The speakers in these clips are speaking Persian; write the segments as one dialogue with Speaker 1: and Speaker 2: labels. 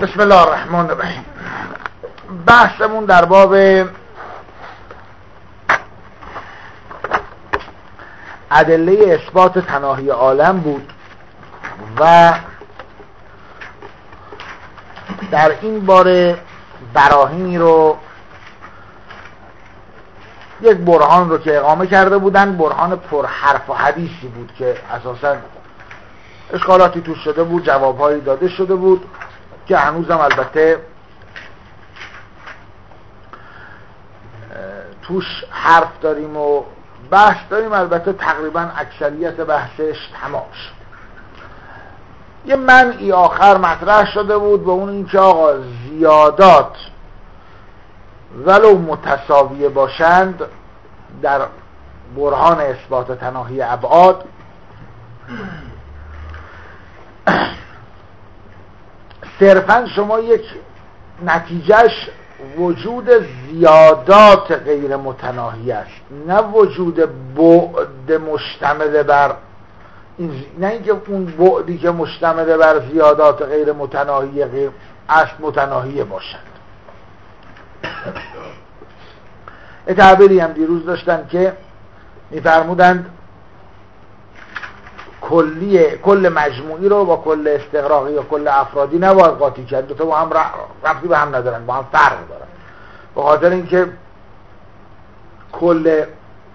Speaker 1: بسم الله الرحمن الرحیم. بحثمون در باب ادله اثبات تناهی عالم بود و در این باره براهینی رو یک برهان رو که اقامه کرده بودن، برهان پر حرف و حدیثی بود که اساساً اشکالاتی توش شده بود، جوابهایی داده شده بود که هنوزم البته توش حرف داریم و بحث داریم. البته تقریبا اکثریت بحثش تمام شد. یه منعی آخر مطرح شده بود و اون این که آقا زیادات ولو متساویه باشند در برهان اثبات تناهی ابعاد صرفا شما یک نتیجهش وجود زیادات غیر متناهی است، نه وجود بعد مشتمل بر این، نه اینکه اون بعدی که مشتمل بر زیادات غیر متناهی غیر اصل متناهی باشند. تعبیری هم دیروز داشتن که می‌فرمودند کل مجموعی رو با کل استغراقی یا کل افرادی نباید قاطی کرد، دو تا با هم ربطی به هم ندارن، با هم فرق دارن. به خاطر اینکه کل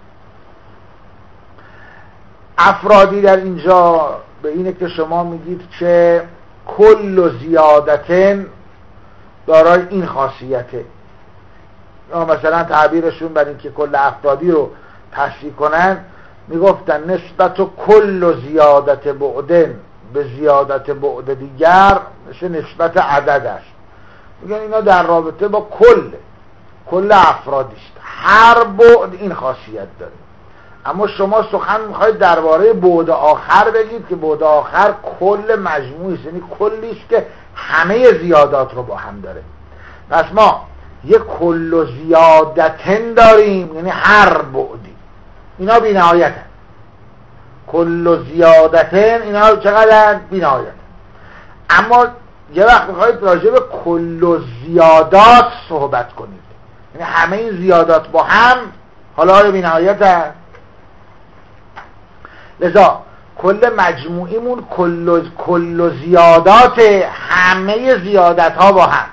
Speaker 1: افرادی در اینجا به اینه که شما میگید که کل زیادتن دارای این خاصیته، یا مثلا تعبیرشون برای اینکه کل افرادی رو تصحیح کنن میگفتن نسبت و کل زیادت بعدن به زیادت بعد دیگر مثل نسبت عدد است. میگن اینا در رابطه با کل افرادیست، هر بعد این خاصیت داره. اما شما سخن میخواید درباره بعد آخر بگید که بعد آخر کل مجموعی است، یعنی کلیست که همه زیادات رو با هم داره. پس ما یک کل زیادتن داریم، یعنی هر بعدی، اینا بی نهایتن. کل زیادتن اینا چقدر بی نهایتن. اما یه وقت میخواید راجع به کل زیادات صحبت کنید، یعنی همه این زیادات با هم حالا بی نهایتن. لذا کل مجموعیمون کل زیادات، همه زیادت ها با هم.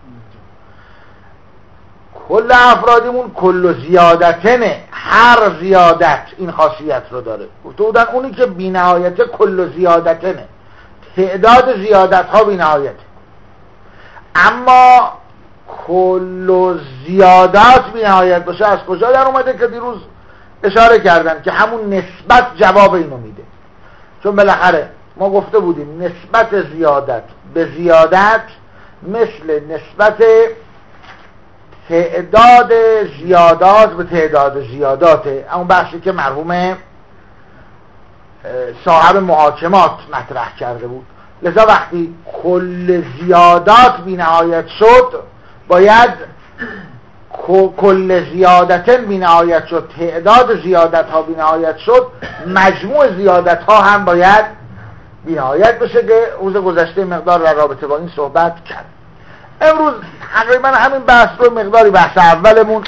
Speaker 1: کل افرادیمون کل زیادتنه، هر زیادت این خاصیت رو داره. گفته بودن اونی که بی نهایته کل زیادتنه، تعداد زیادت ها بی نهایته. اما کل زیادات بی نهایت باشه از کجا در اومده که دیروز اشاره کردن که همون نسبت جواب اینو میده. چون بالاخره ما گفته بودیم نسبت زیادت به زیادت مثل نسبت تعداد زیادات به تعداد زیاداته. اون بحثی که مرحوم صاحب محاکمات مطرح کرده بود. لذا وقتی کل زیادات بی نهایت شد باید کل زیادتن بی نهایت شد، تعداد زیادت ها بی نهایت شد، مجموع زیادت ها هم باید بی نهایت بشه که روز گذشته مقدار در رابطه با این صحبت کرد. امروز تقریبا همین بحث رو مقداری بحث اولمون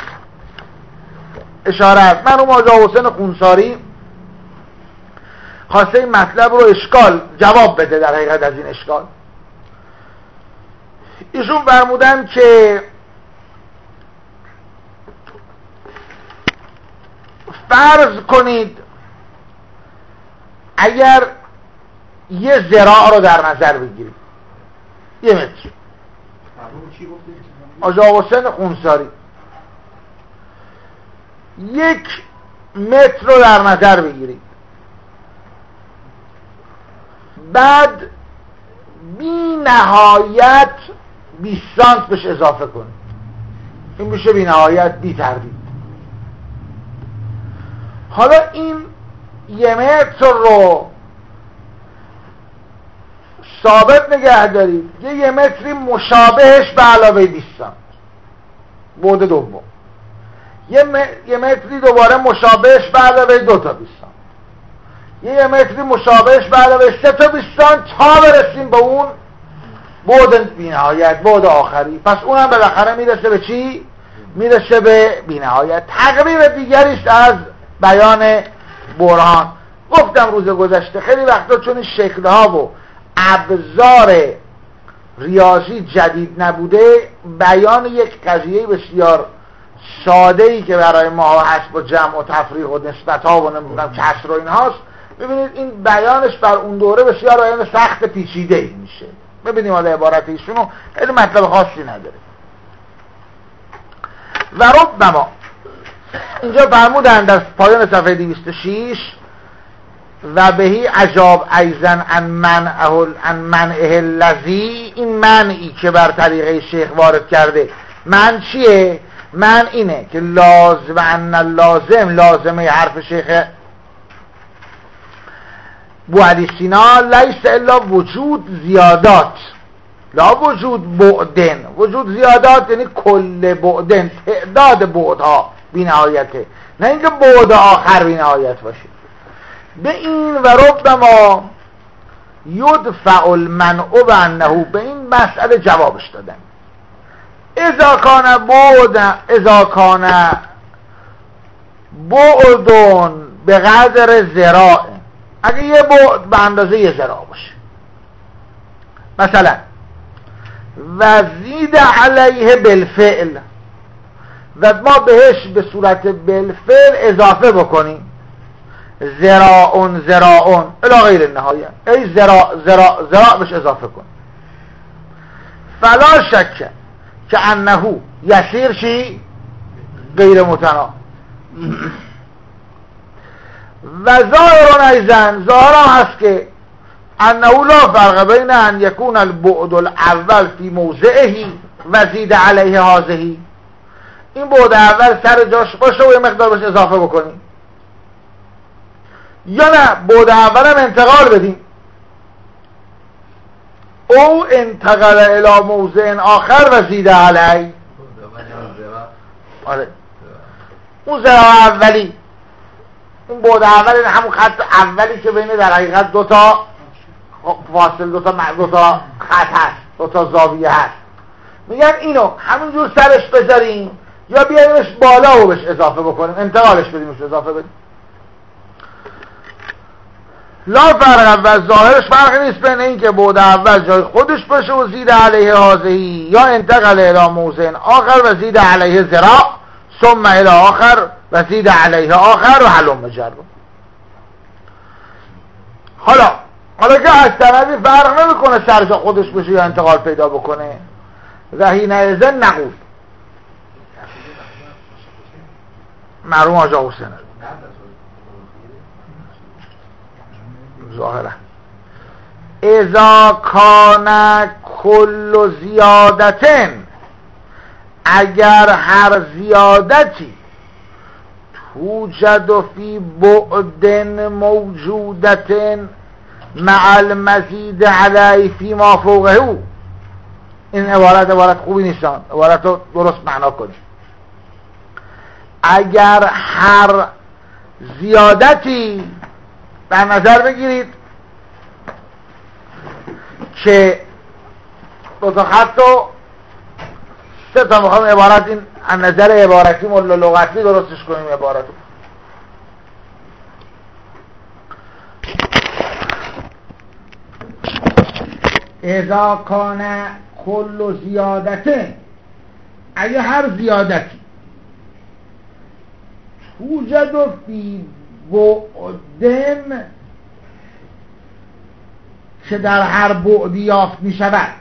Speaker 1: اشاره است. مرحوم آقا حسین خونساری خواسته این مطلب رو جواب بده در حقیقت از این اشکال. ایشون فرمودن که فرض کنید اگر یه ذراع رو در نظر بگیرید، 1 متر. آقا حسین خونساری 1 متر رو در نظر بگیرید، بعد بی نهایت 20 سانت بهش اضافه کنید. این میشه بی نهایت بی تردید. حالا این 1 متر رو ثابت نگه دارید، یه 1 متری مشابهش به علاوه 20 سانت بعد دوم، یه متری دوباره مشابهش به علاوه 2 تا 20 سانت، یه متری مشابهش به علاوه 3 تا 20 سانت تا برسیم به اون بعد بی‌نهایت، بعد آخری. پس اونم بالاخره میرسه به چی؟ میرسه به بی‌نهایت. تقریب دیگریش از بیان برهان. گفتم روز گذشته خیلی وقتا چون شکلها و ابزار ریاضی جدید نبوده، بیان یک قضیه بسیار ساده‌ای که برای ما هست با جمع و تفریق و نسبت‌ها و نمیدونم کسر و اینهاست، ببینید این بیانش بر اون دوره بسیار بیان سخت پیچیده‌ای میشه. ببینیم حالا عبارت ایشونو، خیلی مطلب خاصی نداره. و ربما اینجا فرمودن در پایان صفحه 206 و بهی عجاب ایزن ان منعه الذی، این منعی که بر طریقه شیخ وارد کرده. من چیه؟ من اینه که لازم ان لازمه حرف شیخ بوعلی سینا لیس الا وجود زیادات، لا وجود بعدن. وجود زیادات یعنی کل بعدن، تعداد بعدها بی نهایته، نه اینکه بعد آخر بی نهایت باشه. به این و ربما یدفع المنع و انه، به این مسئله جوابش دادن. اذا کان بعدون به قدر ذراع، اگه یه بعد به اندازه یه ذراع باشه مثلا، و زید علیه بالفعل، و ما بهش به صورت بالفعل اضافه بکنیم ذراعون الی غیر النهایه، ای ذراع بهش اضافه کن. فلا شک که انه یسیر چی؟ غیر متنا. و ظاهرون ایزن، ظاهر هم هست که انه لا فرق بین ان یکون البعد الاول فی موضعه و زید علیه هذه، این بعد اول سر جاش باشه و یه مقدار بهش اضافه بکنیم، یا نه بعد اول هم انتقال بدیم، او انتقل الى موضع آخر و زید علیه. آره اون ذراع اولی، اون بعد اول این همون خط اولی که بین در حقیقت دوتا فاصل، دوتا خط هست، دوتا زاویه هست، میگن اینو همینجور سرش بذاریم یا بیاییمش بالا و بهش اضافه بکنیم، انتقالش بدیمش اضافه بدیم. لا فرق، و ظاهرش فرقی نیست بین این که بعد اول جای خودش باشه و زید علیه هذه، یا انتقل الى موضع آخر و زید علیه ذراع ثم الى آخر و زید علیه آخر و حلم جر. حالا که از طرفی فرق نمیکنه سر جا خودش بشه یا انتقال پیدا بکنه، و حینئذ نقول مرحوم آقا حسین ظاهرا اذا کان کل زیادتن، اگر هر زیادتی توجد فی بعد موجودتن مع المزید علی فی ما فوقه، این عبارت خوبی نیستان، عبارت رو درست معنا کنید. اگر هر زیادتی در نظر بگیرید که دو تا خط و سه تا، میخوام عبارت این از نظر عبارتی ملا لغتی درستش کنیم عبارت رو. اذا کان کل زیادته، اگه هر زیادتی توجد فی بعدن، که در هر بعدی یافت می شود،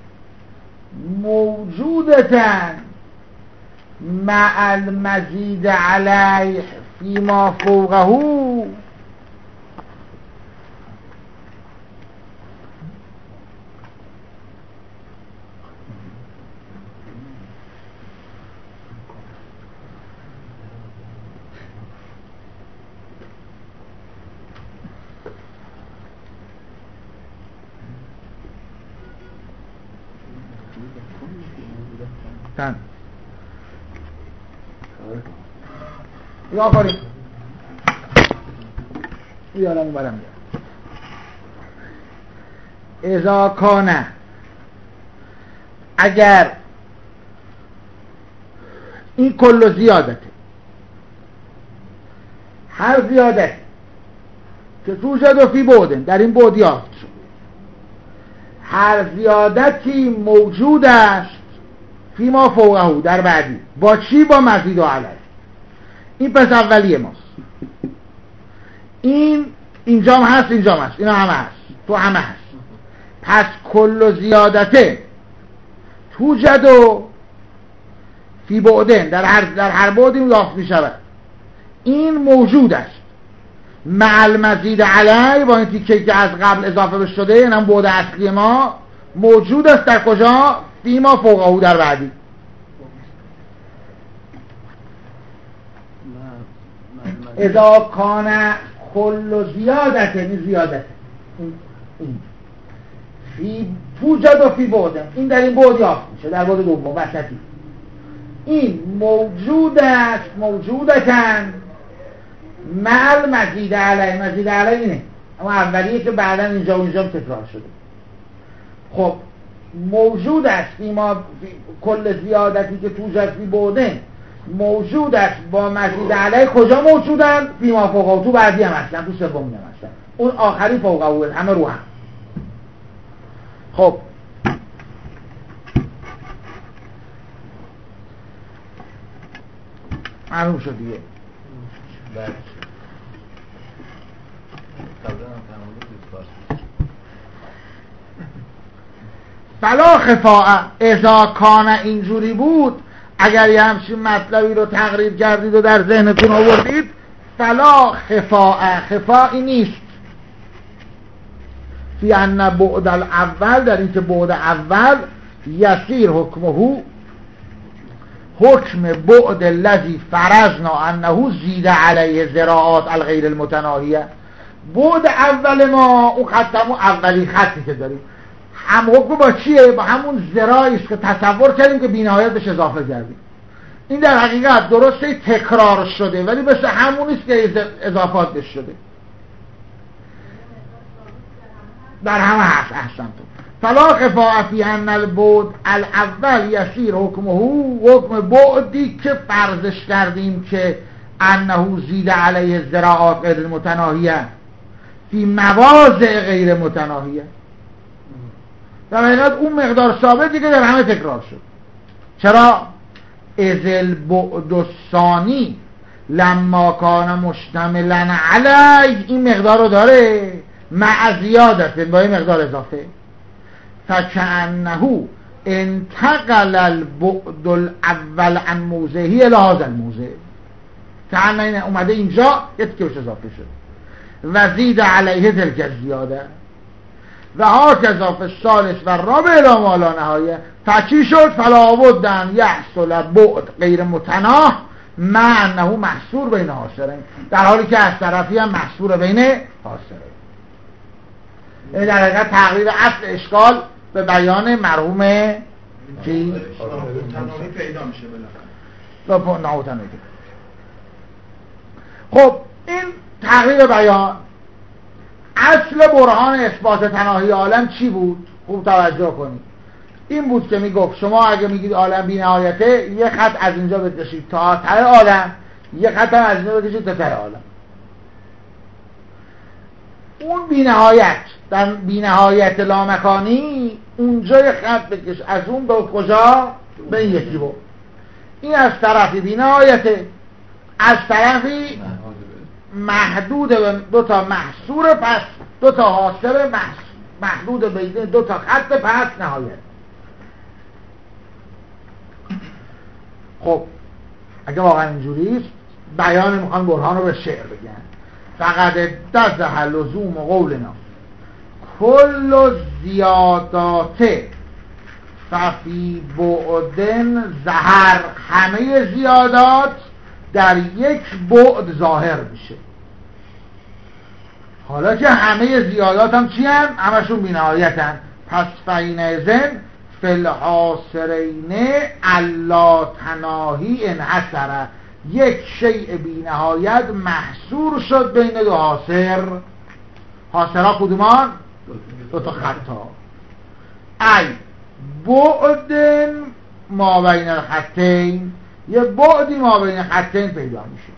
Speaker 1: موجودتن مع المزید علیه فی ما فوقه، یا کنیم بیارم. اذا کان، اذا کان کل زیادتن، اگر هر زیادتی توجد فی بعد موجودتن مع المزید علیه فی ما فوقه، موجودتن مع المزید علیه فی ما فوقه، اذا کان، اذا کان کل زیادتن، اگر هر زیادتی توجد فی بعد موجودتن مع المزید علیه فی ما فوقه، موجودتن مع المزید علیه فی ما فوقه، اذا کان یا کنیم اگر این کل زیادته، هر زیادت که توجد فی بعدن در این بعد یافت شد، هر زیادتی موجود است فی ما فوقه در بعدی، با چی؟ با مزید و علیه. این پس اولیه ماست. این اینجام هست، اینجام هست، اینا همه هست، تو همه هست. پس کل زیادته توجد فی بعدن در هر بعدی یافت می شود، این موجود است مع المزید علیه، با این تیکه که از قبل اضافه شده، این هم بعد اصلی ما موجود است در کجا؟ فی ما فوقه در بعدی. اذا کان کل زیادت، یعنی زیادت این فی توجد و فی بعدن، این در این بعد یافت میشه، در بعد دوم وسطی. این موجود است، موجودتن مع المزید علیه. مزید علیه اینه اما اولیه که بعدا اینجا و اینجا تکرار شده. خب موجود است فی کل زیادتی که توجد فی بعدن موجود است با مزید علیه. کجا موجودن؟ فی ما فوقه، تو بعدی هم هستن، تو سومی هم هستن، اون آخری فوقه، همه رو هم. خب معلوم شد دیگه. فلا خفاء اذا کان اینجوری بود، اگر یه همچین مطلبی رو تقریب کردید و در ذهنتون آوردید، فلا خفاء، خفائی نیست فی ان بعد الاول، در این که بعد اول یسیر حکمه، حکم بعد الذی فرضنا انه زید علیه ذراعات الغیر المتناهیه. بعد اول ما اون خطمون اولی خطی که داریم هم حکم با چیه؟ با همون ذراعی است که تصور کردیم که بی‌نهایت بهش اضافه کردیم. این در حقیقت درسته تکرار شده ولی مثل همونیست که اضافات بهش شده، در همه هست. احسنتون. فلا خفاء فی ان البعد الاول یسیر حکمه، حکم بعدی که فرضش کردیم که انه زید علیه ذراعات غیر متناهیه فی مواضع غیر متناهیه، در حقیقت اون مقدار ثابتی که در همه تکرار شد. چرا؟ اذ البعد الثانی لما کان مشتملا علی، این مقدار رو داره مع زیادت، با این مقدار اضافه. فکأنه انتقل البعد الاول عن موضعه الى هذا الموضع، کأنه اومده اینجا یه تیکه بهش اضافه شد و زید علیه تلک زیاده و هاکذا فی الثالث و الرابع الی ما لا نهایه. فچی شد؟ فلا بد ان یحصل بعد غیر متناه مع انه محصور بین حاصرین، در حالی که از طرفی هم محصور بین حاصرین. این در حقیقت تقریر اصل اشکال به بیان مرحوم چی؟
Speaker 2: تناهی پیدا میشه بالاخره.
Speaker 1: خب این تقریر بیان اصل برهان اثبات تناهی عالم چی بود؟ خوب توجه کنید. این بود که میگفت شما اگه میگید عالم بی نهایته، یه خط از اینجا بکشید تا ته عالم، یه خط هم از اینجا بکشید تا ته عالم. اون بی نهایت در بی نهایت لامکانی اونجا یه خط بکش، از اون به کجا؟ به این یکی بود. این از طرفی بی نهایته، از طرفی محدود به دو تا محصور، پس دو تا حاصر محدود بین دو تا خط، پس نهایت. خب اگه واقعا اینجوریست، بیان میخوان برهان رو به شعر بگن. فقط اتضح لزوم قولنا کل زیادات ففی بعدن ظهر، همه زیادات در یک بعد ظاهر میشه. حالا که همه زیادات هم چی هم؟ همشون بی‌نهایت هم. پس فینئذن فی الحاصرین الا تناهی انحصره، یک شیء بی‌نهایت محصور شد بین دو حاصر. حاصرها کدومان؟ دو تا خطا. ای بعد ما بین الخطین، یه بعدی ما بین خطین پیدا میشه.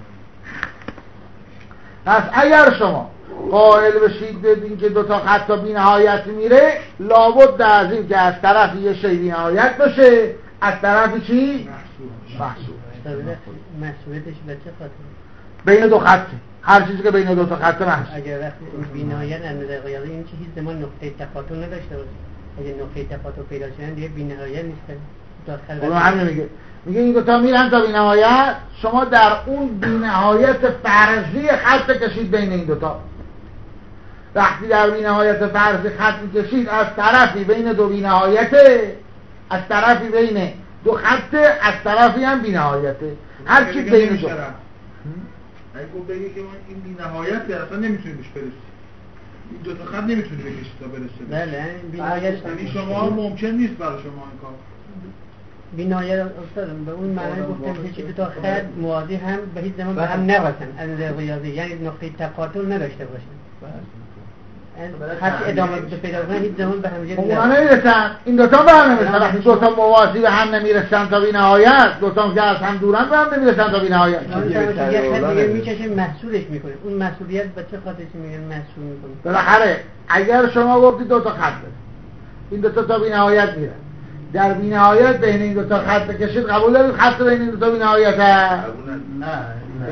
Speaker 1: پس اگر شما قائل بشید بدین که دوتا خط تا بی نهایت میره، لابد از این که از طرفی یه شی بی نهایت باشه، از طرفی چی؟ محصول.
Speaker 3: محصولتش به چه خاطر؟
Speaker 1: بین دو خطه، هر چیزی که بین دو تا خط محصول.
Speaker 3: اگر وقتی بی نهایت از نظر قیاسی این چیز زمان نقطه تقاطع نداشته باشه، اگه نقطه تقاطع پیدا شدن دیگه بی نهایت نیست.
Speaker 1: اون همین میگه این دوتا میرن تا بی نهایت، شما در اون بی نهایت فرضی خط کشید بین این دوتا. وقتی در بی نهایت فرضی خط کشید، از طرفی بین دو بی نهایته، از طرفی بین دو خطه، از طرفی هم بی نهایته، هر چی بین دو.
Speaker 2: اگه بگه که این بی نهایت اصلا نمیتونی بهش برسی، این دو تا خط نمیتونی بکشی تا برسه.
Speaker 3: بله بی نهایت
Speaker 2: یعنی شما ممکن نیست برای شما این کار.
Speaker 3: بی نهایت استادم به اون معنی گفتم که دو تا خط موازی هم به هیچ زمان به هم نباشن از نظر ریاضی، یعنی نقطه تقاطع نداشته باشن. هر چی ادامه پیدا کنه هیچ زمان به هم
Speaker 1: نمیرسن. این دوتا به هم نمیرسن. وقتی دوتا موازی به هم نمیرسن تا بی نهایت، دوتا که از هم دورن به هم نمیرسن تا بی نهایت.
Speaker 3: یه خط دیگه میکشه محصولش میکنه. اون مسئولیت به چه خاطر میگن محصول میکنه؟
Speaker 1: بالاخره اگر شما گفتید دوتا خط بده، این دوتا تا بی نهایت میرن، در بی نهایت بین این دوتا خط بکشید، قبول دارید خط بین این دوتا بی نهایت هست؟
Speaker 2: نه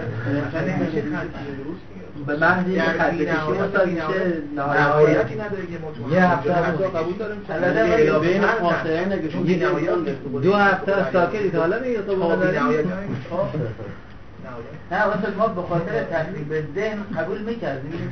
Speaker 4: به محض این خط بکشید اصلا میشه نهایتی نداره که مطمئن یه هفته قبول داریم بین فاصله نگه دو هفته از ساکت حالا میگه تو
Speaker 5: نه واسه ما به خاطر تحریک به ذهن قبول میکردیم این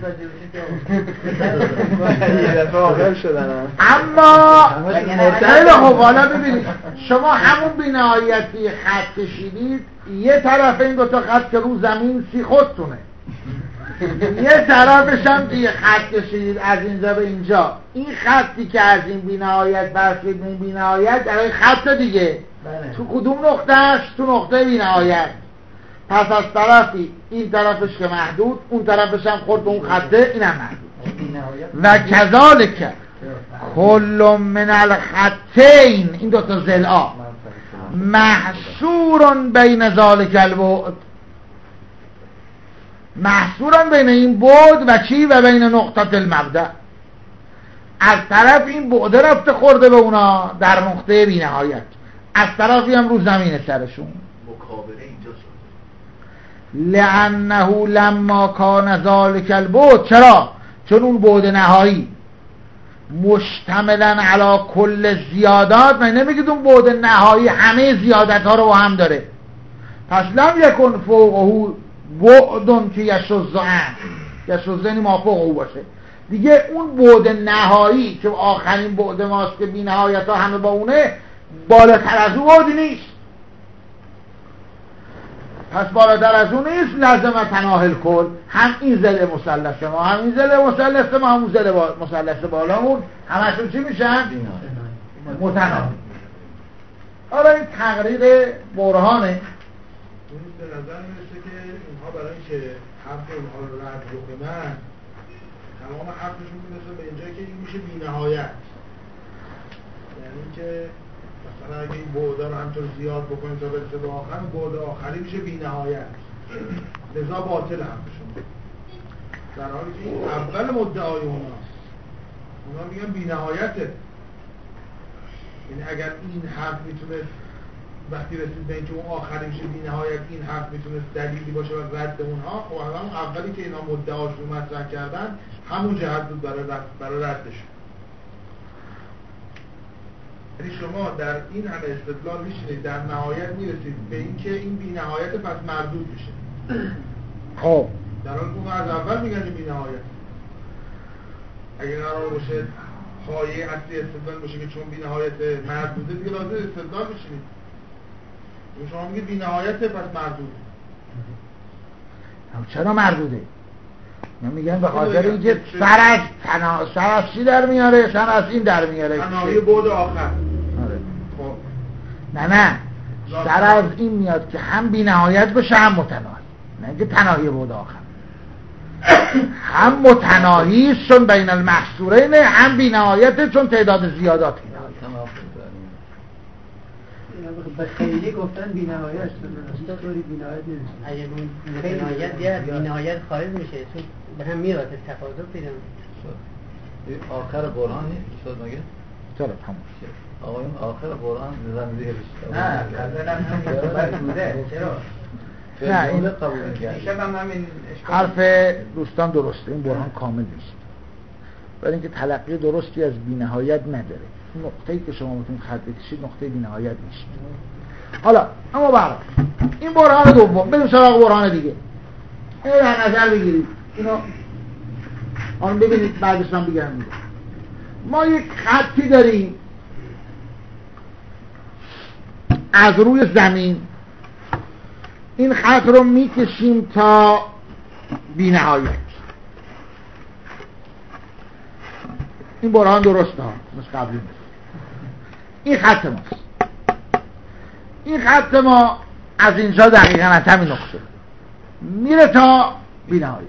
Speaker 4: یه دفعه آخر شدن.
Speaker 1: اما خیلی خوب، حالا ببینید شما همون بی نهایتی خط کشیدید، یه طرف این دوتا خط که رو زمین سی خودتونه، یه طرفش هم که یه خط کشیدید از اینجا به اینجا، این خطی که از این بی نهایت برسید به این بی نهایت در این خط دیگه تو کدوم نقطهش؟ تو نقطه بی نهایت. پس از طرفی این طرفش که محدود، اون طرفش هم خورد به اون خطه، این هم محدود. و کذالک کل من الخطین، این دوتا ضلع محصور بین ذالک البعد، محصورن بین این بعد و چی؟ و بین نقطه المبدأ. از طرف این بعد رفته خورده به اونا در نقطه بی نهایت، از طرفی هم رو زمین سرشون.
Speaker 4: مکابره اینجا شد
Speaker 1: لانه لما کان ذالک البعد، چرا؟ چون اون بعد نهایی مشتملا علی کل زیادات، من نمیگید اون بعد نهایی همه زیادت ها رو با هم داره، پس لم یکن فوقه بعدن که یشوز یعنی ما فوق او باشه دیگه. اون بعد نهایی که آخرین بعد ماست که بی نهایت ها همه با اونه، بالاتر از اون بعدی نیست. پس بالاتر از اون نیست، لازم تناهل کل. هم این ضلع مثلث ما، هم این ضلع مثلث ما، همون ضلع مثلث بالامون، همشون چی میشن؟ متناهل. حالا این تقریر برهانه.
Speaker 2: به نظر میرسه که اینها برای اینکه حرف اونها رو رد بکنن، تمام حرفشون میرسه به اینجایی که این میشه بی نهایت. یعنی که مثلا اگه این بعدا رو همطور زیاد بکنید تا برسه به آخر، بعد آخری میشه بی نهایت، لذا باطل حرفشون. در حالی که این اول مدعای اونا میگن بی نهایته. یعنی اگر این حرف میتونه وقتی رسید به اینکه اون آخری میشه بی نهایت، این حرف میتونه دلیلی باشه و رد اونها، خب همون اولی که اینا مدعاشون رو مطرح کردن همون جهت بود برای ردش. یعنی شما در این همه استدلال میشینید، در نهایت میرسید به اینکه این بی نهایت پس مردود میشه.
Speaker 1: خب
Speaker 2: در حال که اون از اول میگن بی نهایت. اگه قرار باشه پایه اصلی استدلال باشه که چون بی نهایت مردوده، دیگه لازم استدلال بشینید. شما میگید بی نهایته پس مردوده.
Speaker 1: چرا مردوده؟ میگن به خاطر اینکه سر از چی در میاره؟ سر از این در میاره،
Speaker 2: تناهی بعد آخر.
Speaker 1: خب نه سر از این میاد که هم بی نهایت بشه هم متناهی، نه اینکه تناهی بعد آخر. هم متناهی چون بین المحصورین، هم بی نهایت چون تعداد زیاداتی.
Speaker 4: به خیلی گفتن بی‌نهایت شد طوری بی‌نهایت نمیشه
Speaker 3: اگه بی‌نهایت یا بی‌نهایت خارج میشه چون به هم میاد تفاوت پیدا میشه.
Speaker 6: آخر قرآن شد مگه؟
Speaker 1: چرا تموم شد
Speaker 6: آقایون آخر قرآن زمینه
Speaker 5: نه نظرم همین بوده چرا؟
Speaker 1: نه این
Speaker 6: قبول کرد
Speaker 5: شب هم همین
Speaker 1: حرف دوستان درسته، این برهان کامل نیست، برای اینکه تلقی درستی از بی‌نهایت نداره. نقطه‌ای که شما میتونید خط بکشید نقطه بی‌نهایت نیست. حالا اما برای این برهان دوم بریم سراغ برهان دیگه. اینو در نظر بگیرید، اینو آن ببینید بعدش من بگم. ما یک خطی داریم از روی زمین، این خط رو میکشیم تا بی‌نهایت. این برهان درسته ها، مثل قبلی نیست. این خط ماست. این خط ما از اینجا دقیقا از همین نقطه میره تا بی‌نهایت.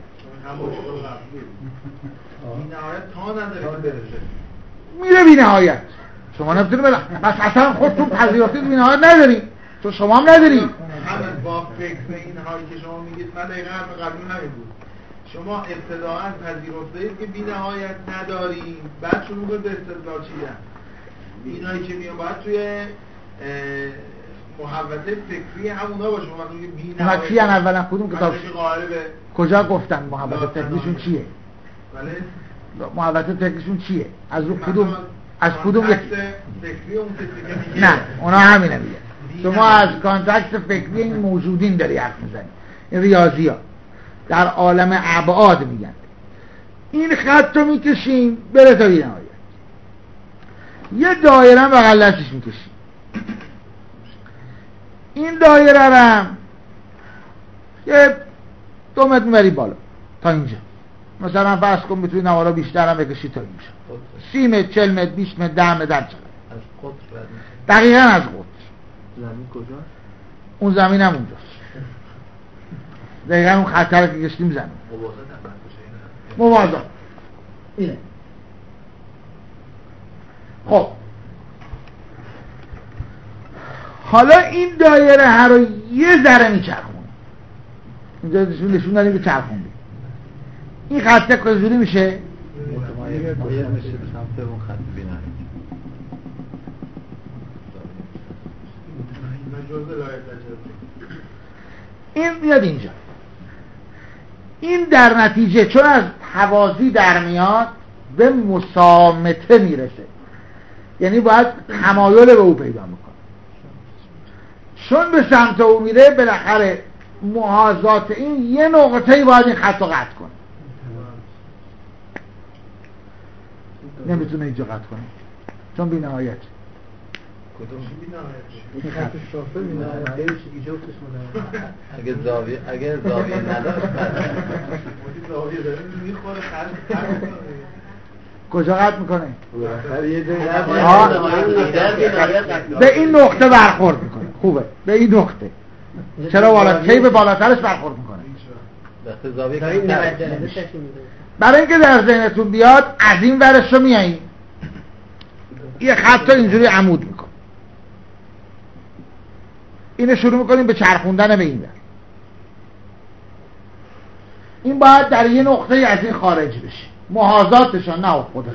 Speaker 2: بی‌نهایت تا نداره که برسه،
Speaker 1: میره بی‌نهایت. شما نمیتونید بس اصلا خودتون پذیرفتید بی‌نهایت نداریم، تو شما هم نداری.
Speaker 2: همین با فکر به این حالی که شما میگید من دقیقا حرف قبلی همین بود. شما ابتداعاً پذیرفتید که بی‌نهایت نداریم، بعد شروع می‌کنید به استدلال چیدن. اینایی که میان باید توی محوطه فکری همونا باشه. شما وقتی میگید بی‌نهایت
Speaker 1: اونا کیان اولا کدوم کتاب
Speaker 2: به
Speaker 1: کجا گفتن محوطه فکریشون چیه؟
Speaker 2: بله
Speaker 1: محوطه فکریشون چیه؟ از رو کدوم از کدوم یک
Speaker 2: فکری اون کسی که
Speaker 1: نه اونا همینه میگه. شما از کانتکست فکری این موجودین داری حرف میزنی، این ریاضیات در عالم ابعاد میگن. این خط رو میکشیم بره تا بی‌نهایت. یه دایره هم بغل دستش میکشیم. این دایره هم یه 2 متر میبری بالا تا اینجا. مثلا فرض کن بتونی نوالا بیشتر هم بکشی تا اینجا 30 متر 40 متر 20 متر 10 متر چقدر
Speaker 6: از قطر رد میشه.
Speaker 1: دقیقا از قطر.
Speaker 6: زمین کجا؟
Speaker 1: اون زمین هم اونجاست. دقیقا اون خطر که کشتیم زمین موازا اینه. خب حالا این دایره ها رو یه ذره میچرخونه. اینجا نشون داریم که چرخوندیم. این خطه کجوری میشه؟
Speaker 6: متمایل میشه به سمت اون خط بی‌نهایت.
Speaker 1: این میاد اینجا. این در نتیجه چون از توازی در میاد به مسامته میرسه، یعنی باید تمایل به او پیدا میکنه. چون به سمت او میره بالاخره محاذات این یه نقطه‌ای باید این خط رو قطع کنه. نمیتونه اینجا قطع کنه چون بی‌نهایت.
Speaker 6: کدوم
Speaker 2: بی‌نهایت؟
Speaker 4: خط صافه بی‌نهایت خیلی جفتش مونه.
Speaker 6: اگه زاویه نداشت
Speaker 2: زاویه داره میخوره خط
Speaker 1: کجا قطع میکنه؟
Speaker 4: یه
Speaker 1: به این نقطه برخورد میکنه. خوبه به این نقطه. چرا بالا کی به بالاترش برخورد میکنه؟
Speaker 6: وقتی زاویه
Speaker 1: برای اینکه در ذهنتون بیاد از این ورش رو میاییم یه خط اینجوری عمود میکنه، اینو شروع میکنیم به چرخوندن به این ور. این باید در یه نقطه از این خارج بشه، محاذاتشان نه خود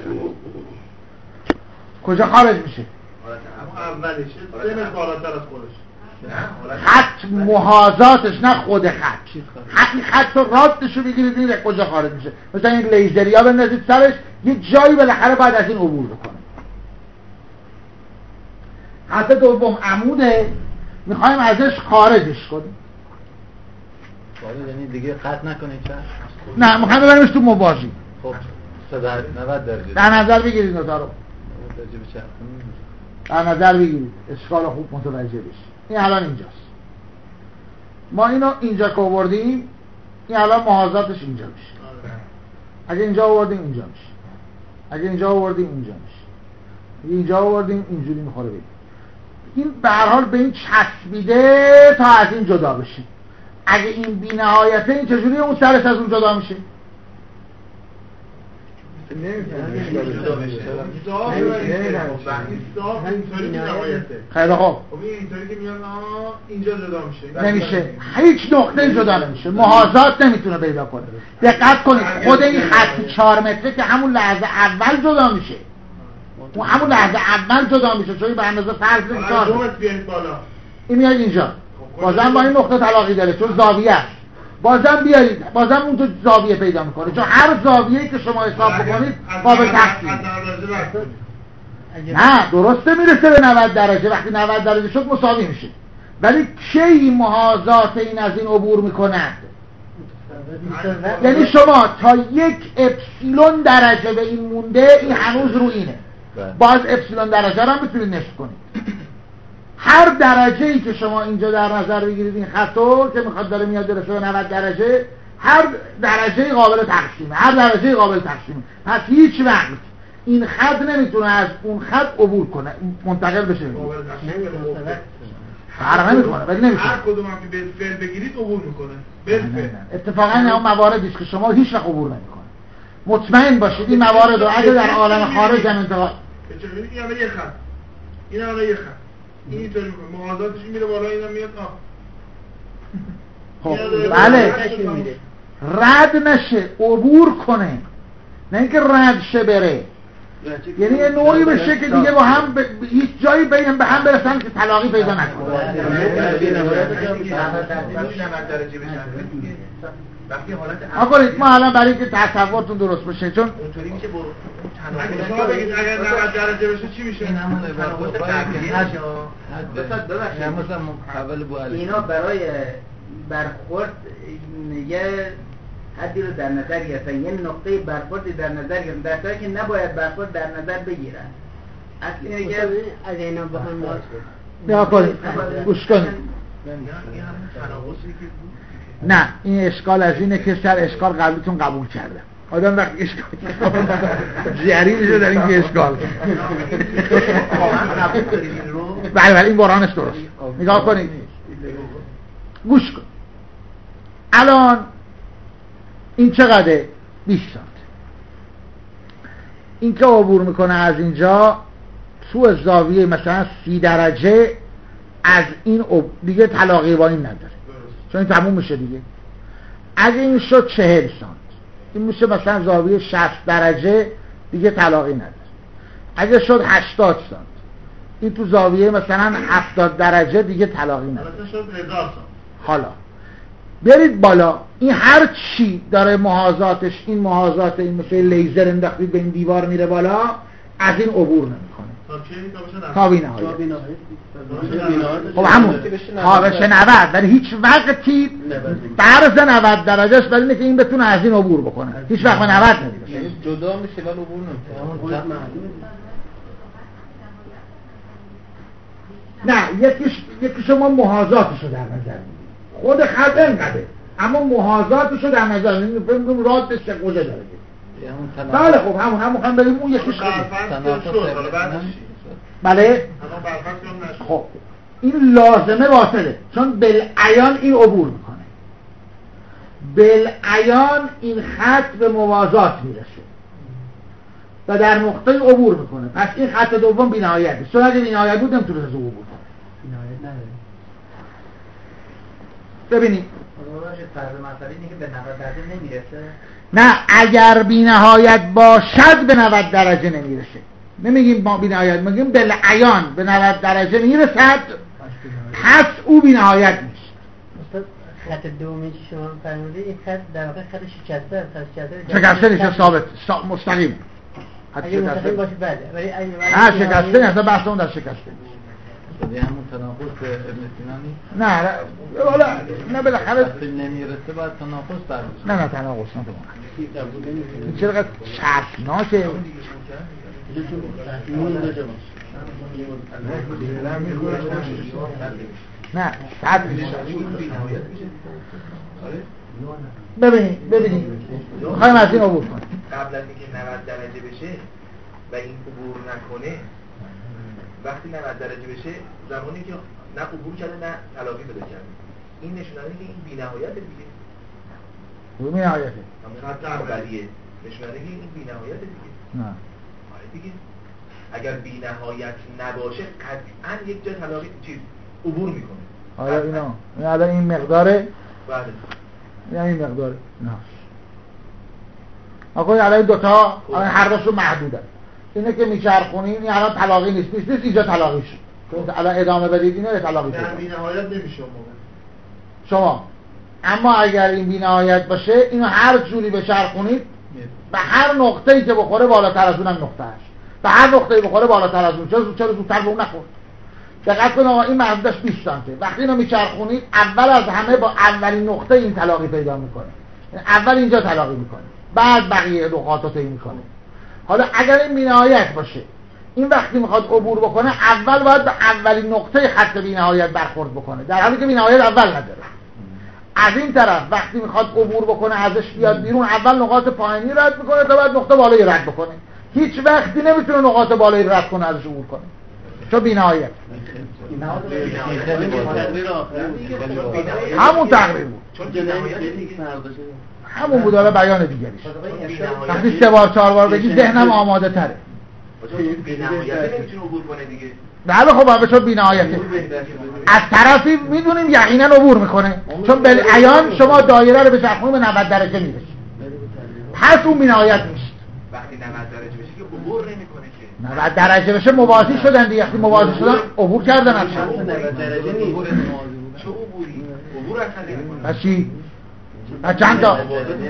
Speaker 1: کجا خارج میشه؟
Speaker 2: اولش سنش بالاتر از خودش.
Speaker 1: خط محاذاتش نه خود خط. خط رو رادشو بگیرید این کجا خارج میشه. مثلا این لیزری ها بندازید سرش یه جایی بالاخره باید از این عبور بکنه. خط دوم عموده، میخوایم ازش خارجش کنیم.
Speaker 6: یعنی دیگه قطع نکنید چه؟
Speaker 1: نه میخوایم ببریمش تو موازی.
Speaker 6: خب 190 درجه
Speaker 1: در نظر بگیرید نوتا رو.
Speaker 6: درجه بچه.
Speaker 1: در نظر بگیرید اشکال خوب متوجه بشید. این الان اینجاست. ما اینو اینجا که آوردیم این الان محاذاتش اینجا میشه. اگه اینجا آوردیم اینجا میشه. اگه اینجا آوردیم اینجا میشه. اگه اینجا آوردیم اینجوری میخوره بگیم. این به هر حال به این چسبیده تا از این جدا بشه. اگه این بی‌نهایته این چجوری اون سرش از اون جدا میشه؟ خیلی خوب
Speaker 2: اینطوری که میان اینجا جدا میشه
Speaker 1: نمیشه، هیچ نقطه جدا نمیشه، محاذات نمیتونه پیدا کنه. دقت کنید خود این خط 4 متره که همون لحظه اول جدا میشه، اون همون لحظه اول جدا میشه چون به اندازه فرض 4 متر
Speaker 2: بالا
Speaker 1: این میاد اینجا، بازم با این نقطه تلاقی داره چون زاویه است، بازم بیارید بازم اون تو زاویه پیدا میکنه چون هر زاویه‌ای که شما حساب بکنید قابل تقسیم. نه درسته میرسه به 90 درجه، وقتی 90 درجه شد مساوی میشه، ولی کی محاذات این از این عبور میکنند؟ یعنی شما تا 1 اپسیلون درجه به این مونده، این هنوز رو اینه، باز اپسیلون درجه رو هم بتونید نصف کنید. هر درجه‌ای که شما اینجا در نظر بگیرید این خطو که میخواد داره میاد برسه به 90 درجه، هر درجه قابل تقسیمه، هر درجه قابل تقسیمه. پس هیچ وقت این خط نمیتونه از اون خط عبور کنه، منتقل بشه. فرق نمیکنه ولی نمیشه.
Speaker 2: هر کدوم هم که بالفعل بگیرید عبور میکنه. بالفعل.
Speaker 1: اتفاقا این مواردی است که شما هیچ وقت عبور نمیکنه. مطمئن باشید این موارد رو اگه در عالم خارج هم انتقال
Speaker 2: این الان یه خط. این الان یه خط. اینطوری میکنه. محاذاتش میره بالا، اینا میاد
Speaker 1: خب بله رد نشه، عبور کنه، نه اینکه رد شه بره. یعنی یه نوعی بشه که دیگه با هم هیچ جایی بین به هم برسن که تلاقی پیدا نکنه. آقایید ما الان برای اینکه تصورتون درست بشه چون
Speaker 2: اونطوری میشه شما بگید اگر 90 درجه بشه چی میشه؟
Speaker 4: این همون
Speaker 5: اینا برای برخورد یه حدی رو در نظر گرفتن، یه نقطه برخوردی در نظر گرفتن، در صورتی که نباید برخورد در نظر بگیرن. اصلی اینه که
Speaker 3: از اینا بخوام
Speaker 1: نگاه کنید، گوش کنید. نه این اشکال از اینه که سر اشکال قبلیتون قبول کرده. آدم وقتی اشکال جری میشه در این که اشکال بله بله این برهانش درست. نگاه کنید، گوش کن. الان این چقدره؟ 20 سانت. این که عبور میکنه از اینجا تو زاویه مثلا 30 درجه از این دیگه تلاقی با این نداره چون این تموم میشه دیگه. اگه این شد 40 سانت این میشه مثلا زاویه 60 درجه دیگه تلاقی نداره. اگه شد 80 سانت این تو زاویه مثلا 70 درجه دیگه تلاقی نداره. حالا برید بالا، این هر چی داره محاذاتش، این محاذات این مثل لیزر انداختید به این دیوار میره بالا، از این عبور نمیکنه تا بینهایت. خب همون تا بشه 90 ولی هیچ وقتی فرض 90 درجه است برای اینه که این بتونه از این عبور بکنه، هیچ وقت به 90 نمیرسه.
Speaker 4: جدا میشه ولی عبور نمیکنه.
Speaker 1: نه یکی شما محاذاتشو در نظر میگیرید، خود خط انقدره اما محاذاتشو در نظر میگیرید، ببینیم رادش چه کجا داره. بله خب همون هم بریم اون یکیش بله خب این لازمه واصله چون بالعیان این عبور میکنه، بالعیان این خط به موازات میرسه و در نقطه عبور میکنه. پس این خط دوم بی‌نهایته، چون اگه بی‌نهایت بود نمیتونه از عبور کنه.
Speaker 5: بی‌نهایت نداره.
Speaker 1: ببینید
Speaker 5: فرض مسئله اینه که به 90 درجه نمیرسه.
Speaker 1: نه اگر بی‌نهایت باشد به 90 درجه نمیرسه. نمیگیم با بی‌نهایت، میگیم بالعیان به 90 درجه میرسد، پس او بی‌نهایت نیست.
Speaker 3: خط دومی که شما فرمودید این خط در واقع خط شکسته
Speaker 1: شکسته نیست، ثابت مستقیم.
Speaker 3: اگه مستقیم باشه بله ولی
Speaker 1: نه شکسته نیست، اصلا بحث اون در شکسته نیست.
Speaker 4: همون تناقض به ابن سینا نیست؟
Speaker 1: نه والا نه بالاخره
Speaker 4: نمیرسه باید تناقض در بشه.
Speaker 1: نه تناقض این چرا چشمناکه. نه ساعت ببینید خواهیم از این عبور کنیم
Speaker 7: قبل از اینکه 90 درجه بشه و این عبور نکنه، وقتی 90 درجه بشه زمانی که نه عبور کرده نه تلاقی پیدا کرده، این نشونه که این بی‌نهایت دیگه.
Speaker 1: بی‌نهایته.
Speaker 7: خط اولیه نشونه این بی‌نهایت دیگه.
Speaker 1: نه
Speaker 7: آره دیگه. اگر بی‌نهایت نباشه قطعاً یک جا تلاقی چیز عبور میکنه.
Speaker 1: آیا اینا این الان این مقداره؟
Speaker 7: بله.
Speaker 1: این مقداره. نه. آقا الان دو تا هر دوشون محدوده. اینه که میچرخونین این الان تلاقی نیست اینجا تلاقی شد. الان ادامه بدید اینو تلاقی شد.
Speaker 2: بی‌نهایت نمیشه
Speaker 1: شما اما اگر این بی‌نهایت باشه اینو هر جوری بچرخونید به هر نقطه‌ای که بخوره بالاتر از اونم نقطه‌اش. به هر نقطه‌ای بخوره بالاتر از اون. چرا زودتر به اون نخورد؟ دقت کنید آقا این محدودش 20 سانته. وقتی اینو میچرخونید اول از همه با اولین نقطه این تلاقی پیدا میکنه. اول اینجا تلاقی میکنه. بعد بقیه نقاط رو طی میکنه. حالا اگر این بی‌نهایت باشه این وقتی میخواد عبور بکنه اول باید به اولین نقطه خط بی‌نهایت برخورد بکنه در حالی که بی‌نهایت اول نداره. از این طرف وقتی میخواد عبور بکنه ازش بیاد بیرون اول نقاط پایینی رد میکنه تا بعد نقطه بالایی رد بکنه. هیچ وقتی نمیتونه نقاط بالایی رد کنه ازش عبور کنه چون بی‌نهایت. همون تقریر بود. همون بود. حالا بیان دیگریش وقتی 3 بار 4 بار بگی ذهنم آماده تره. بله خب چون بی‌نهایته از طرفی میدونیم یقینا عبور میکنه چون بالعیان شما دایره رو به چرخونی به 90 درجه میرسید پس اون بی‌نهایت میشه.
Speaker 7: وقتی 90 درجه بشه که عبور نمیکنه که
Speaker 1: 90 درجه بشه موازی شدن دیگه. وقتی موازی شدن عبور کردن اصلا
Speaker 7: 90 درجه نیست. چه عبوری؟ عبور اصلا نمیکنه.
Speaker 1: چی؟ چند تا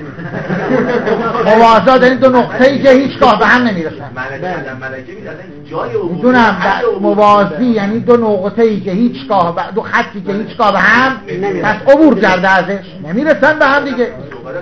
Speaker 1: موازات این دو نقطه‌ای که هیچگاه به هم نمیرسن.
Speaker 7: ملکه میدن جای عبور
Speaker 1: میدونم موازی یعنی دو نقطه‌ای که هیچگاه دو خطی که هیچگاه به هم پس عبور کرده ازش نمیرسن به هم دیگه.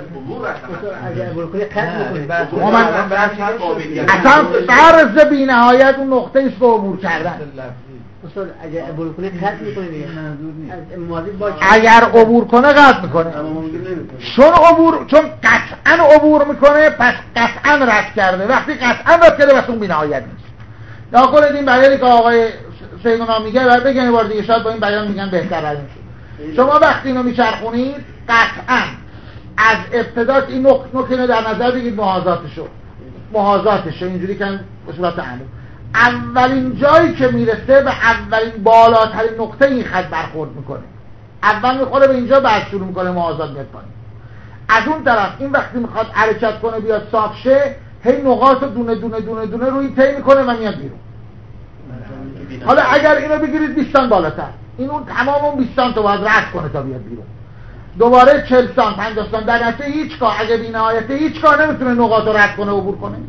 Speaker 1: اصلا فرض بی‌نهایت اون نقطه است که عبور کردن.
Speaker 3: اگر عبور کنه قطع میکنه دیگه.
Speaker 1: اگر عبور کنه قطع میکنه چون قطعا عبور میکنه پس قطعا رد کرده. وقتی قطعا رد کرده بس اون بی‌نهایت نیست. ناکنید این بیانی که آقای سیدنا میگه باید بگن یه بار دیگه شاید با این بیان میگن بهتر از این. شما وقتی اینو میچرخونید قطعا از ابتدا این نکته در نظر بگید محاذاتشو اینجوری که به صورت عموم اولین جایی که میرسه به اولین بالاترین نقطه این خط برخورد میکنه. اول میخوره به اینجا بعد شروع میکنه محاذات میاد پایین. از اون طرف این وقتی میخواد حرکت کنه بیاد صاف شه هی نقاط دونه دونه دونه دونه روی طی میکنه و میاد بیرون. حالا اگر اینو بگیرید 20 سانت بالاتر اینو تمام اون 20 سانت رو باید رد کنه تا بیاد بیرون. دوباره 40 سانت 50 سانت در نتیجه هیچگاه اگه بی‌نهایت هیچگاه نمیتونه نقاط رو رد کنه عبور کنه.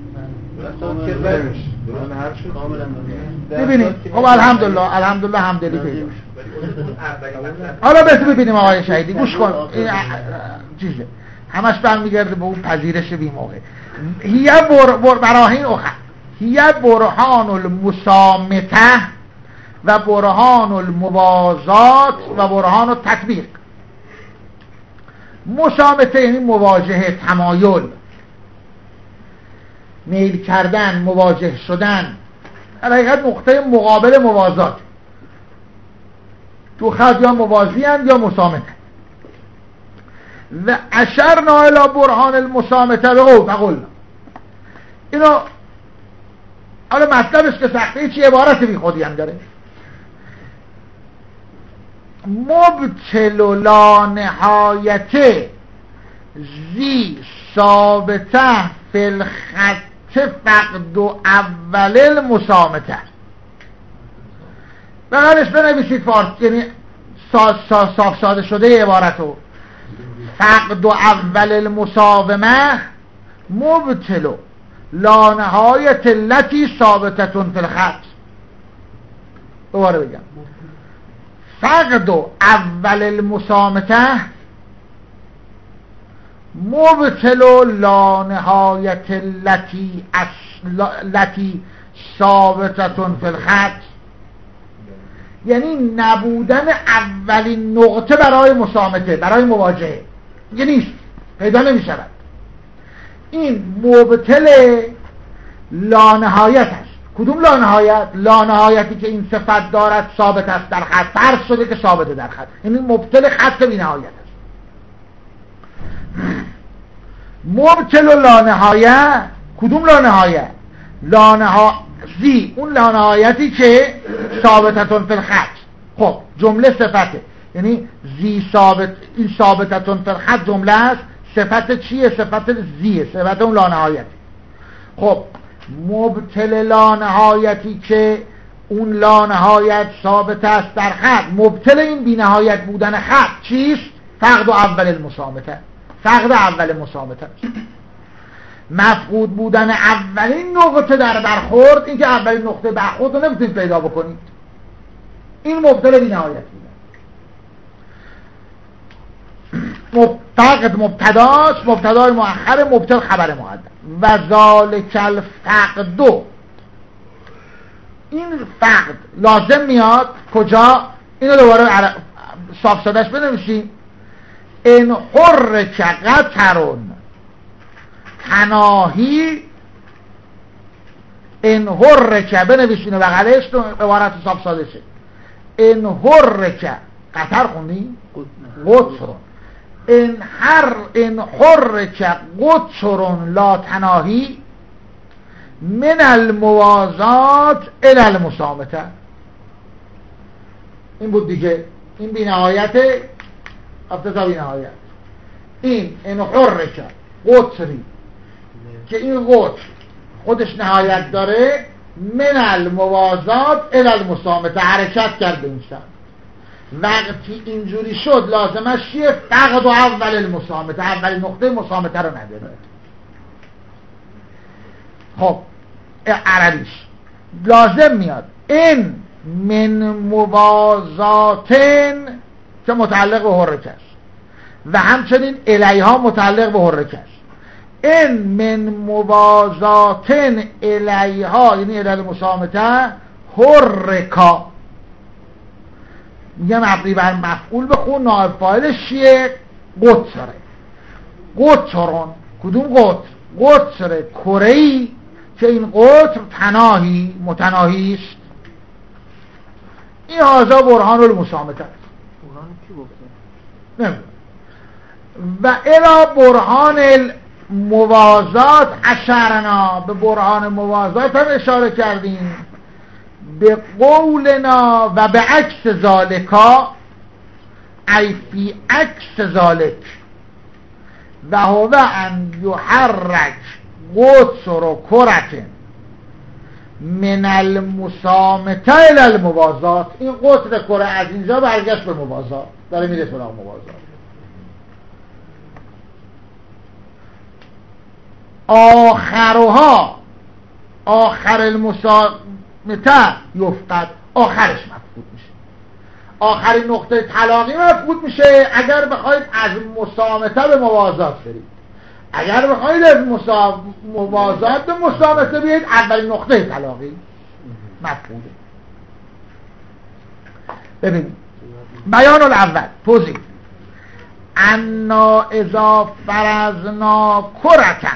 Speaker 1: ببینید خب الحمدلله همدلی پیدا شد. حالا ببینیم آقای شهیدی گوش کن این چیزه همش برمیگرده به اون پذیرش بی موقع. هی براهین اخر هی برهان المسامته و برهان الموازات و برهان التطبیق. مسامته یعنی مواجهه، تمایل، میل کردن، مواجه شدن. در حقیقت نقطه مقابل موازات تو خط یا موازی هستند یا مسامته. و اشرنا الی برهان المسامته بقول اینو حالا مطلبش که سخته چی عبارت بی خودی هم داره. مبتل لا نهایت زی ثابته فی الخط فقد و اول المسامته. بقیلش بنویسید فارسی یعنی صاف ساده شده عبارتو. فقد و اول المساومه مبتل لا نهایت التي ثابتتون فی الخط. دوباره بگم فقد و اول المسامته مبتل لا نهایت التي ثابتتون فی الخط یعنی نبودن اولین نقطه برای مسامته، برای مواجهه یه نیست، پیدا نمی شود. این مبتل لا نهایت است. کدوم لا نهایت؟ لا نهایتی که این صفت دارد ثابت است در خط، فرض شده که ثابته در خط، یعنی مبتل خط بی نهایت است. مبتل و لانهایه. کدوم لانهایه؟ زی، اون لانهایتی که ثابتتون فی الخط. خب جمله صفته، یعنی زی ثابت، این ثابتتون فی الخط جمله است. صفت چیه؟ صفت زیه، صفت اون لانهایت. خب مبتل لانهایتی که اون لانهایت ثابت است در خط، مبتل این بی نهایت بودن خط چیست؟ فقد و اول المسامته، فقد اول مسامته. مفقود بودن اولین نقطه در برخورد، این که اولین نقطه برخورد رو نمیتونید پیدا بکنید، این مبتل بی نهایت بودن. فقد مبتداست، مبتدای مؤخر، مبتل خبر مقدم. و ذالک الفقد، این فقد لازم میاد کجا؟ اینو دوباره صاف سادهش بنویسیم. ان حرک قطرون تناهی، ان حرک بنویسین بغلش تو عبارت صاف ساده شه. ان حرک قطر خوندی؟ قطرون. ان حرک قطرون لا تناهی من الموازات الی المسامته. این بود دیگه، این بی نهایت افتتا بی نهایت. این حرک قطری که این قطر خودش نهایت داره، من الموازات الی المسامته، حرکت کرده این سمت. وقتی اینجوری شد لازمش چیه؟ فقد و اول المسامته، اول نقطه مسامته رو نداره. خب عربیش لازم میاد این من موازاتن که متعلق به حرکه است و همچنین الیها متعلق به حرکه است. این من موازاتن الیها یعنی الی مسامته حرکا، میگه مبنی بر مفعول بخون، نائب فاعلش چیه؟ قطره. قطرون، کدوم قطر؟ قطر کره‌ای که این قطر تناهی متناهی است. این هازا برهان المسامته است.
Speaker 4: برهان کی گفته؟
Speaker 1: نمیدونم. و الی برهان الموازات اشارنا، به برهان موازات هم اشاره کردیم. به قولنا و به عکس ذالکا، ای فی عکس ذالک، و هو ان یحرک قطر و کرت من المسامته الی الموازات. این قطر کره از اینجا برگشت به موازات، داره میره سراغ موازات. آخرها، آخر المسامته یفقد، آخرش مفقود میشه. آخرین نقطه تلاقی مفقود میشه اگر بخواید از مسامته به موازات برید. اگر بخواید از موازات به مسامته بیاید، اولین نقطه تلاقی مفقوده. ببینید بیان الاول، توضیح. انا اذا فرضنا کرتن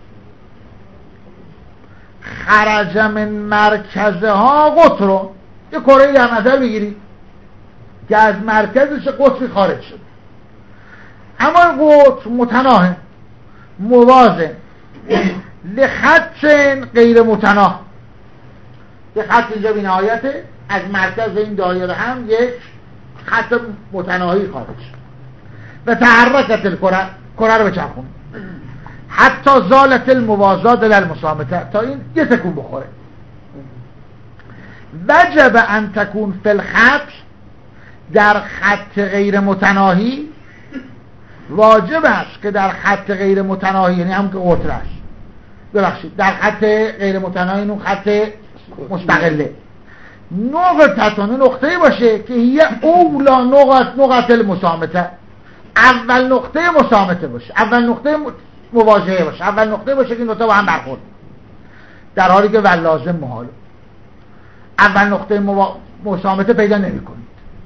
Speaker 1: خرج من مرکزها قطر، یه کره‌ای در نظر بگیرید که از مرکزش قطری خارج شد، اما قطر متناه موازن لخط غیر متناه. یه خط اینجا بی نهایته، از مرکز این دایره هم یک خط متناهی خارج شد و تحرکت الکره، کره رو بچرخونه حتی زالت الموازات للمسامته، تا این یه تکون بخوره. وجب ان تکون فی الخط، در خط غیر متناهی واجب است که در خط غیر متناهی، یعنی هم که قطر است، ببخشید در خط غیر متناهی اون خط مستقله، نقطه نقطه باشه که یه اولا نقطه المسامته، اول نقطه مسامته باشه، اول نقطه مواجهه باشه، اول نقطه باشه که این دوتا با هم برخورد، در حالی که ولازم محاله. اول نقطه مسامته پیدا نمی کنید.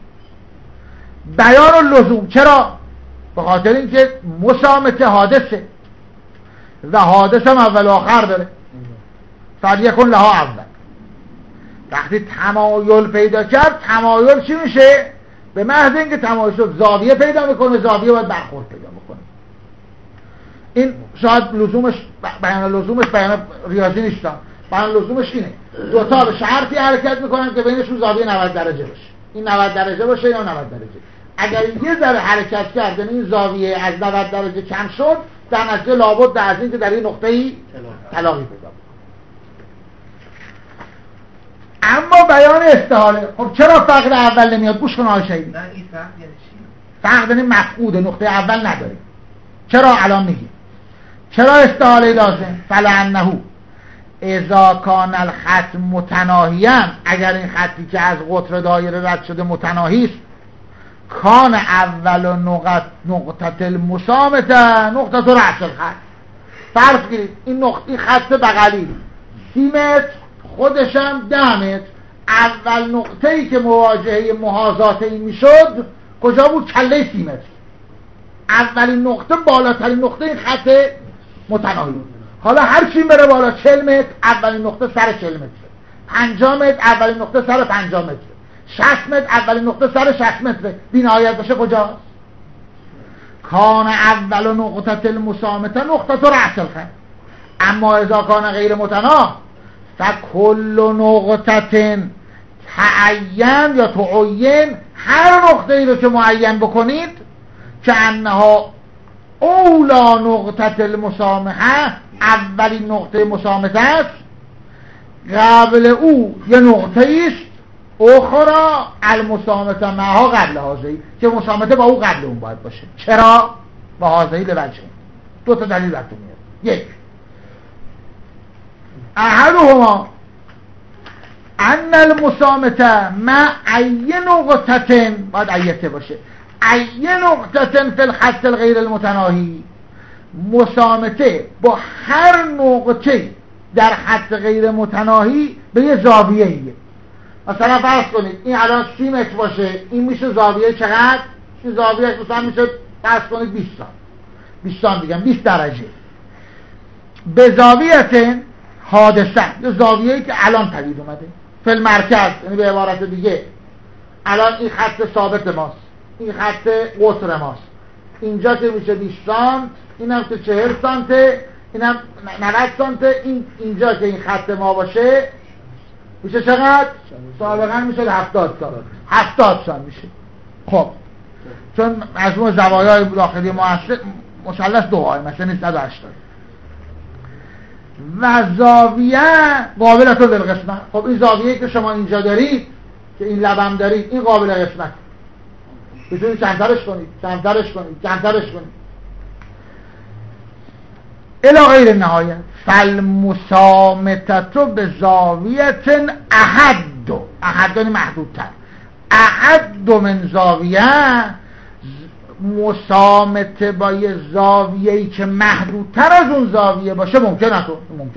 Speaker 1: بیان اللزوم، چرا؟ به خاطر اینکه مسامته حادثه و حادثه هم اول و آخر داره، فلیکن لها اول. وقتی تمایل پیدا کرد، تمایل چی میشه؟ به محض اینکه تمایل شد زاویه پیدا میکنه، زاویه باید برخورد پیدا میکنه. این شاید لزومش بیان ریاضی نیست، بیان لزومش اینه دوتا به شرطی حرکت میکنن که بینشون زاویه 90 درجه باشه، این 90 درجه باشه یا 90 درجه. اگر یه ذره حرکت کرد یعنی این زاویه از 90 درجه کم شد، در نتیجه لابد از این که در این نقطه‌ای تلاقی پیدا. اما بیان استحاله، خب چرا فقر اول نمیاد؟ گوش کن آقای شهیدی.
Speaker 7: نه این فقر یعنی چی؟
Speaker 1: فقر یعنی مفقود، نقطه اول نداریم. چرا الان میگیم؟ چرا استحاله لازم؟ فلانه اذا کان الخط متناهیا، اگر این خطی که از قطر دایره رد شده متناهی است، کان اول نقطه المسامته نقطه رأس الخط. فرض کنید این خط بغلی 30 متر، خودش هم 10 متر. اول نقطه‌ای که مواجهه محاذات این میشد کجا بود؟ کله 30 متر. اولین نقطه، بالاترین نقطه این خط متناهی. حالا هر چی بره بالا 40 متر اولین نقطه سر 40 متر، 50 متر اولین نقطه سر 50 متر، 60 متر اولین نقطه سر 60 متر. بینهایت باشه کجاست؟ کان اول نقطه المسامته نقطه رأس الخط. اما اذا کان غیر متناه فکل نقطه تعین یا تعین، هر نقطه‌ای رو که معین بکنید که انها اولا نقطه المسامحه، اولین نقطه مسامحه است، قبل او یه نقطه است اخرى المسامحه معها قبل هذه، که مسامحه با او قبل اون باید باشه. چرا؟ با هذه لوجه. دو تا دلیل براتون میاد. یک، احدهما ان المسامحه مع ای نقطه، باید ایته باشه، ای نقطه فی الخط الغیر المتناهی، مسامحه با هر نقطه در خط غیر متناهی به یه زاویه ایه. مثلا فرض کنید این الان 30 متر باشه، این میشه زاویه چقدر؟ این زاویه مثلا میشه فرض کنید 20 دیگم 20 درجه. به زاویه حادثه، یه زاویه‌ای که الان پدید اومده فی المرکز، یعنی به عبارت دیگه الان این خط ثابت ماست، این خط قطر ماست، اینجا که میشه 20 سانت، اینم که 40 سانت، اینم 90 سانت، اینجا که این خط ما باشه میشه چقدر؟ سابقا میشه 70 سانت میشه. خب چون مجموع زوایای داخلی مثلث 2 مثلا 180 و زاویه قابلت للقسمت. خب این زاویه‌ای که شما اینجا دارید که این لبم دارید این قابل قسمت، بتونید کمترش کنید الی غیر نهایت. فالمسامته به زاویه احد یعنی محدودتر، احد من زاویه، مسامته با یه زاویه‌ای که محدودتر از اون زاویه باشه ممکنه.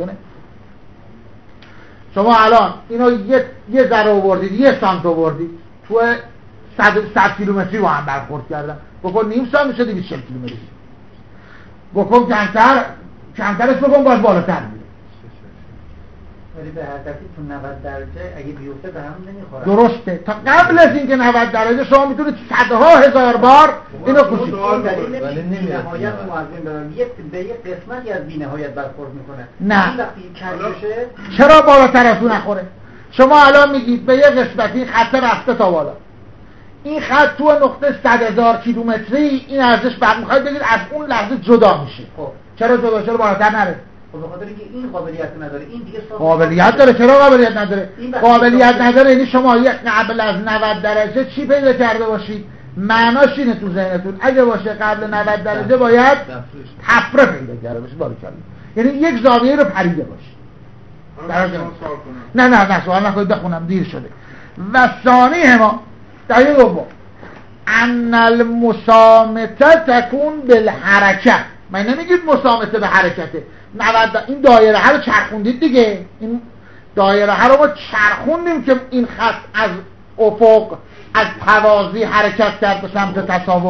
Speaker 1: شما الان اینو یه ذره آوردید، یه سانت آوردید، تو 100 کیلومتری با هم برخورد کردن، بکن نیم سانت میشه 240 کیلومتری، بکن کمترش بکن باز بالاتر میره.
Speaker 5: ولی به حرکتی تو 90 درجه اگه بیفته به هم نمیخوره.
Speaker 1: درسته، تا قبل از اینکه 90 درجه شما میتونید صدها هزار بار اینو کشید.
Speaker 5: ولی نهایت موازن دارن، به یک قسمتی از بی‌نهایت برخورد میکنه.
Speaker 1: نه
Speaker 5: وقتی کم بشه
Speaker 1: چرا بالاتر از اون نخوره؟ شما الان میگید به یک قسمتی خط رفته تا بالا، این خط تو نقطه 100,000 کیلومتری این ارزش بعد میخواید بگید از اون لحظه جدا میشه. خب چرا جدا؟ چرا بالاتر نره؟
Speaker 5: خب به خاطر اینکه این قابلیت نداره، این دیگه
Speaker 1: قابلیت داره. چرا قابلیت نداره؟ قابلیت نداره یعنی شما یک قبل از 90 درجه چی پیدا کرده باشید؟ معناش اینه تو ذهنتون اگه باشه قبل 90 درجه باید تفره پیدا کرده باشه. باریکلا، یعنی یک زاویه رو پریده باشه. نه سوال نکنید، بخونم دیر شده. و ثانی ما دلیل دوم ان المسامته تکون بالحرکه. من نمیگید مسامته به حرکته. 90 این دایره ها رو چرخوندید دیگه، این دایره ها رو ما چرخوندیم که این خط از افق از توازی حرکت کرد به سمت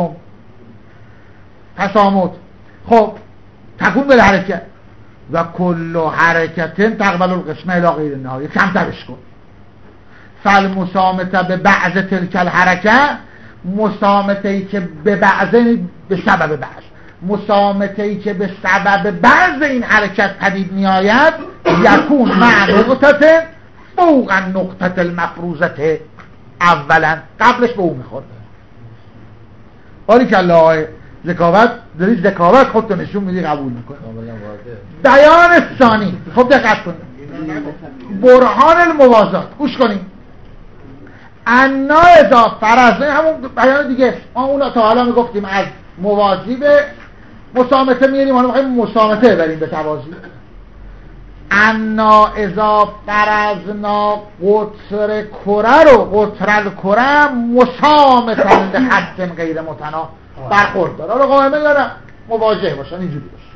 Speaker 1: تسامد. خب تکون به حرکت و کل حرکت تقبل القسمه الی غیر نهایه، کمترش کن. فالمسامته به بعض تلک الحرکه، مسامته ای که به بعض به سبب بعض، مسامته‌ای که به سبب بعض این حرکت پدید می آید یکون مع نقطه فوق النقطه المفروضه اولا، قبلش به اون میخورد. باریکالله ذکاوت، داری ذکاوت خودتو نشون میدی قبول میکنی. بیان ثانی، خب دقت کنید، برهان الموازات. گوش کنید، انا اذا فرضنا، همون بیان دیگه ما اون تا حالا میگفتیم از موازی به مسامته میریم، حالا میخوایم مسامته بریم به توازی. انا اذا فرضنا قطر کره رو قطر الکره مسامتا به خط غیر متنا برخورد داره. حالا قائمه دارم مواجه باشن، اینجوری باشه.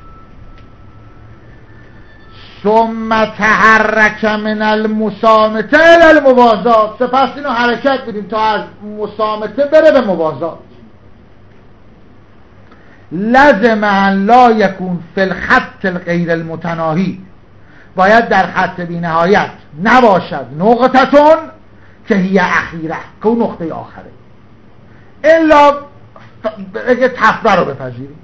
Speaker 1: ثم تحرک من المسامته الى الموازات، سپس اینو حرکت بدیم تا از مسامته بره به موازات. لازم ان لا یکون فی الخط الغیر المتناهی، باید در خط بی نهایت نباشد نقطتون که هی اخیره، که اون نقطه آخره، الا اگه تفره رو بپذیریم.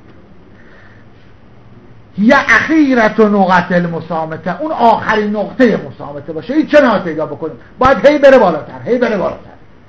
Speaker 1: هی اخیرت و نقط المسامته، اون آخرین نقطه مسامته باشه، هیچ چه نهایت پیدا بکنیم، باید هی بره بالاتر، هی بره بالاتر.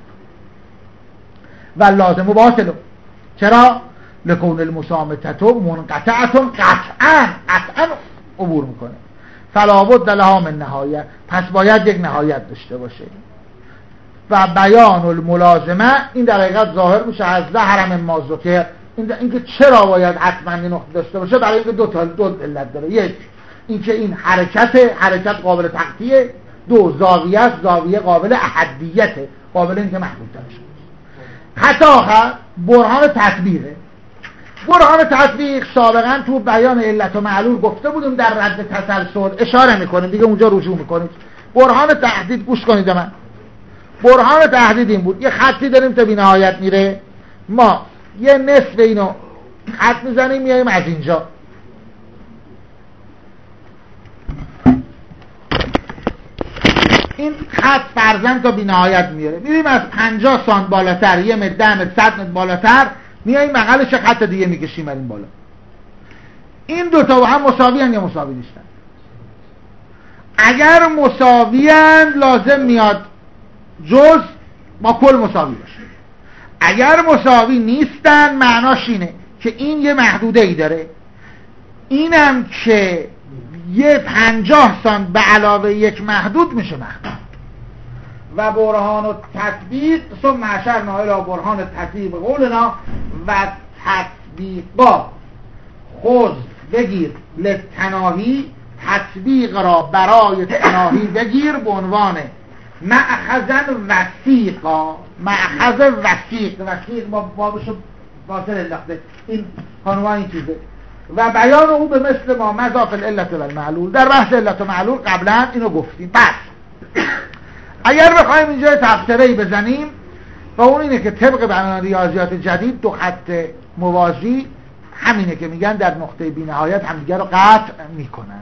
Speaker 1: و لازم و باطل، چرا؟ لکون المسامته منقطعتون، قطعا عبور میکنه. فلا بد لها من نهایه، پس باید یک نهایت داشته باشه. و بیان الملازمه، این در حقیقت ظاهر میشه از ظهر من ما ذکر، اینکه چرا باید حتما این نقطه داشته باشه، برای اینکه دو علت داره. یک، اینکه این حرکت قابل تقطیع. دو، زاویه است، زاویه قابل احدیت، قابل اینکه محدود ترش. حتی آخر برهان تطبیقه. برهان تطبیق سابقا تو بیان علت و معلول گفته بودیم، در رد تسلسل اشاره میکنیم دیگه، اونجا رجوع میکنیم. برهان تهدید، گوش کنید من، برهان تهدید این بود، یه خطی داریم تا بی نهایت میره، ما یه نصف اینو خط میزنیم میاییم از اینجا، این خط فرضاً تا بی نهایت میره، میریم از 50 سانت بالاتر، یه متر، 10 متر، 100 متر بالاتر میاییم بغلش خط دیگه میکشیم این بالا. این دوتا با هم مساوی هن یا مساوی نیستن؟ اگر مساوی هن لازم میاد جز با کل مساوی باشه. اگر مساوی نیستن معناش اینه که این یه محدوده ای داره، اینم که یه 50 سانت به علاوه یک محدود میشه محدود. و برهان و تطبیق ثم اشرنا الی برهان تطبیق قولنا و تطبیقا خذ بگیر للتناهی، تطبیق را برای تناهی بگیر به عنوان مأخذن وثیقا، مأخذ وثیق با بابشو واصل انداخته، این خانوان این چیزه. و بیان او به مثل ما مضاف العلت و المعلول، در بحث علت و معلول قبلا اینو گفتیم. بس اگر بخوایم اینجا تفسیری بزنیم و اون اینه که طبق بیان ریاضیات جدید دو خط موازی همینه که میگن در نقطه بی نهایت همدیگر رو قطع میکنن.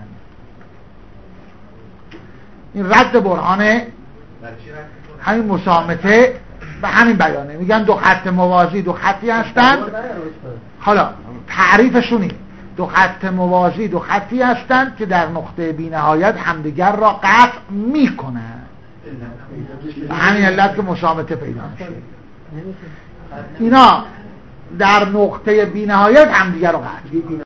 Speaker 1: این رد برهانه همین مسامته و همین بیانه، میگن دو خط موازی دو خطی هستند. حالا تعریفشونی، دو خط موازی دو خطی هستند که در نقطه بی نهایت همدیگر را قطع میکنن. همین علت که مسامته پیدا میشه. اینا در نقطه بی نهایت همدیگر رو قطع